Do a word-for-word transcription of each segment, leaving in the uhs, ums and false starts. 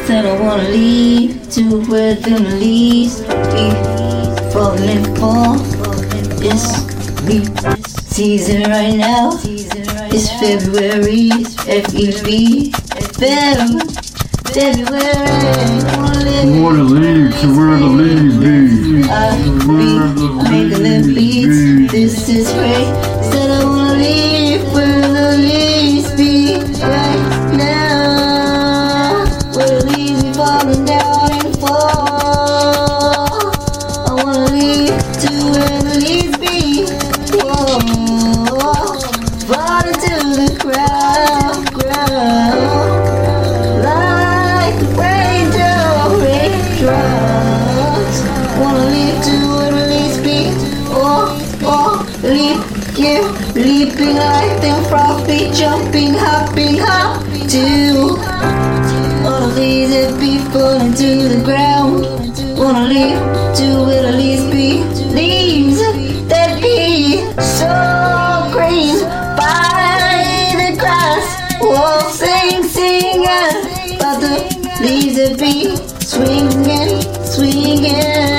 Said I wanna leave to where the leaves be falling for. It's me season right now. It's February, F E B, Feb, February. I wanna leave to where the leaves be. I be making them beats. This is great. Said I wanna leave where the leaves be right now. Where the leaves be falling down and fall. I wanna leave to where the leaves be. Whoa, falling to the ground, ground. Like the raindrop, raindrops. Wanna leave to where the leaves be. Oh, oh, leap, yeah, leaping like them frothy, jumping, hopping, hop to. All the leaves that be falling to the ground. Wanna leave to where the leaves be. Leaves that be so green by the grass. Whoa, sing, sing about the leaves that be swinging, swinging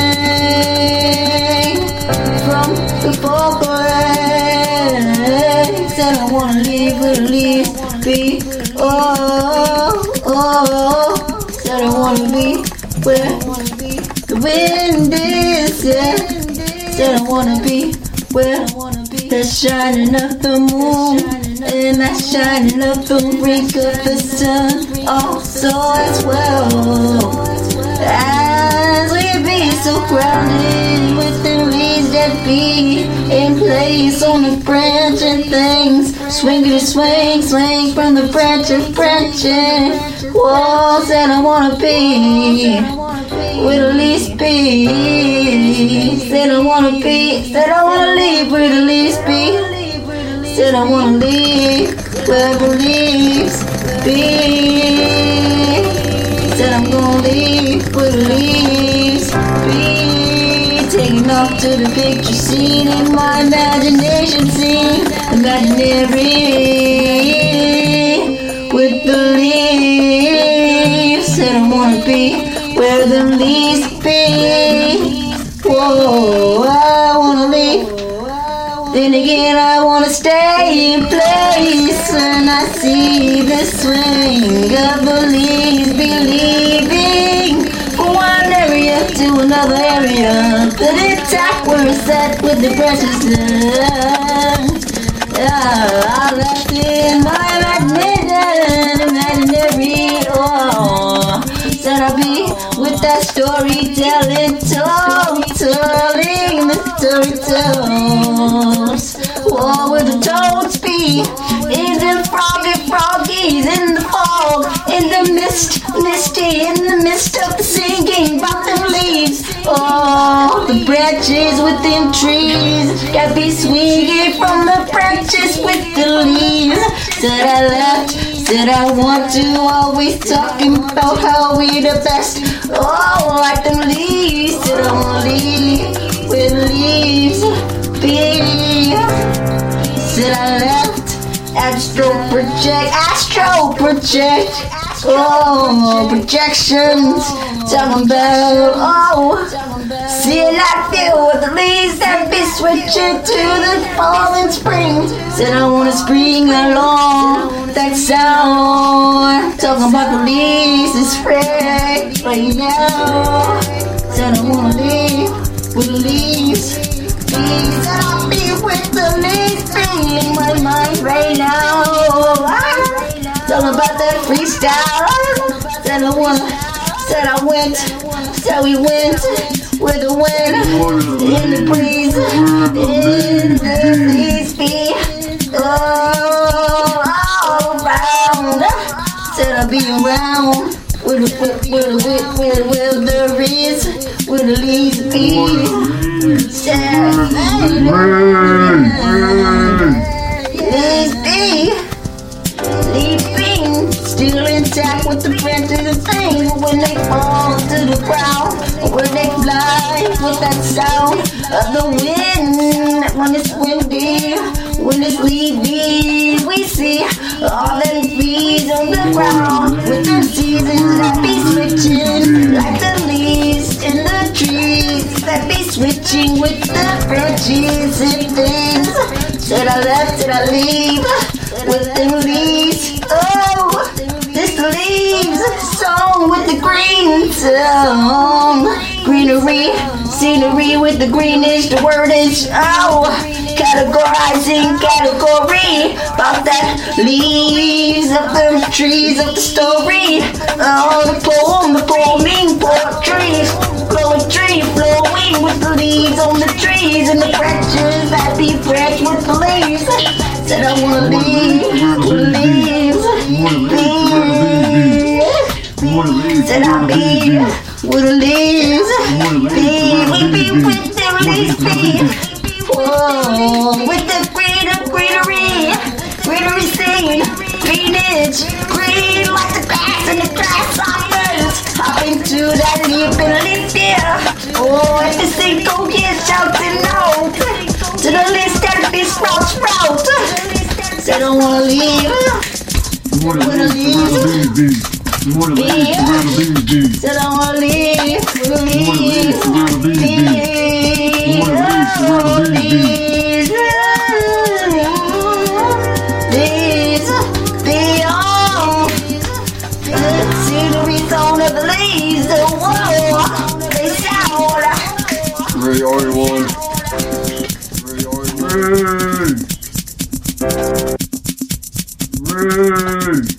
from the forest. Said I wanna leave where the leaves be. Oh, oh, said I wanna be where the wind is. Yeah. Said I wanna be where the shining of the moon and that shining of the wink of the sun also as well. As we be so grounded with the leaves that be in place on the branch and things. Swinging, swing, swing from the branch and branching. Whoa, said I wanna be where the leaves be. Said I wanna be, said I wanna leave where the leaves be. Said I wanna leave where the leaves be. Said I'm gonna leave where the leaves be. Taking off to the picture scene in my imagination scene. Imaginary with the leaves. Said I wanna be where the leaves be. Whoa, I wanna leave. Then again I wanna stay in place when I see the swing of the leaves be leaving from one area to another area. Then attack where it's at with the branches. Yeah, I left in my imagination, imaginary. Oh, said I'll be with that storytelling, tell, telling the story tells. Oh, where the toads be, in the froggy froggies, in the fog, in the mist, misty, in the midst of the singing about them leaves. Oh, the branches within trees, that be swinging from the branches with the leaves. Said I left, said I want to, always talking about how we the best. Oh, like them leaves, said I wanna leave where the leaves be. Said I left, astro project, astro project. Oh, projections, talking about, oh, see it like feel with the leaves that be switching to the fall and spring. Said I wanna spring along that sound, talking about the leaves is fresh right now. Said I wanna leave with the leaves, leaves, said I'll be with the leaves in my mind right now. Talking about that freestyle. Said I wanna, said I went, said we went with the wind, in the breeze, in the leaves be. Oh, all around. Said I'll be around where the where the where where the breeze, where the leaves be. Said leaves be, leaping, still intact with the branches of things. When they fall to the ground, when they fly with that sound of the wind, when it's windy, when it's leafy, we see all them leaves on the ground with the seasons that be switching. Said I leave with them leaves. Oh, this leaves song with the green song. Greenery, scenery with the greenish, the word is oh. Categorizing category about that leaves of the trees of the story. Oh, the poem, the poeming poetry, poetry flowing with the leaves on the trees and the branches that be fresh with the leaves. Said I wanna leave with leaves, leaves. Said I be with the leaves, be, we be with the leaves, be. Whoa, with the green of greenery, greenery scene, greenage, green like the grass and the grasshoppers. Hop into that leap and leap there. Oh, if this thing go here, shouting out to the list that be sprout, sprout. Said I wanna leave, wanna leave, leave. Said I wanna leave, wanna leave, leave. These, these, beyond the scenery tone of the leaves, the whoa, they sound. Ray, are you on? Ray, are you on? Ray! Ray!